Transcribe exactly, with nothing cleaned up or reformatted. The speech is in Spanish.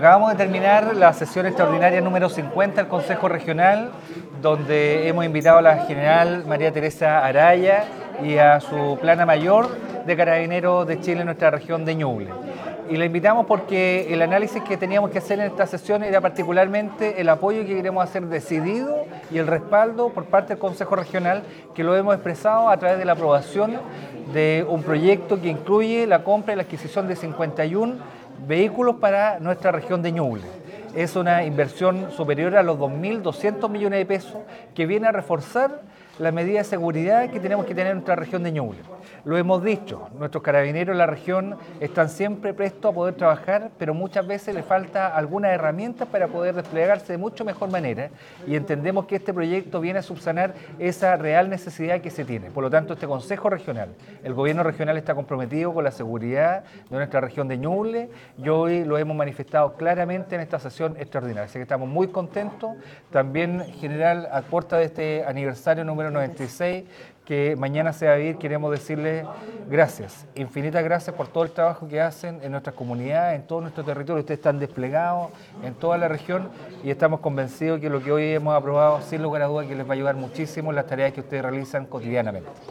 acabamos de terminar la sesión extraordinaria número cincuenta del Consejo Regional, donde hemos invitado a la general María Teresa Araya y a su plana mayor de Carabineros de Chile en nuestra región de Ñuble. Y la invitamos porque el análisis que teníamos que hacer en esta sesión era particularmente el apoyo que queremos hacer decidido y el respaldo por parte del Consejo Regional, que lo hemos expresado a través de la aprobación de un proyecto que incluye la compra y la adquisición de cincuenta y uno vehículos para nuestra región de Ñuble. Es una inversión superior a los dos mil doscientos millones de pesos que viene a reforzar la medida de seguridad que tenemos que tener en nuestra región de Ñuble. Lo hemos dicho, nuestros carabineros en la región están siempre prestos a poder trabajar, pero muchas veces les falta algunas herramientas para poder desplegarse de mucho mejor manera, y entendemos que este proyecto viene a subsanar esa real necesidad que se tiene. Por lo tanto, este Consejo Regional, el gobierno regional está comprometido con la seguridad de nuestra región de Ñuble, y hoy lo hemos manifestado claramente en esta sesión extraordinaria. Así que estamos muy contentos. También, general, a puerta de este aniversario número noventa y seis, que mañana se va a vivir, queremos decirles gracias, infinitas gracias por todo el trabajo que hacen en nuestras comunidades, en todo nuestro territorio. Ustedes están desplegados en toda la región y estamos convencidos que lo que hoy hemos aprobado, sin lugar a dudas, que les va a ayudar muchísimo en las tareas que ustedes realizan cotidianamente.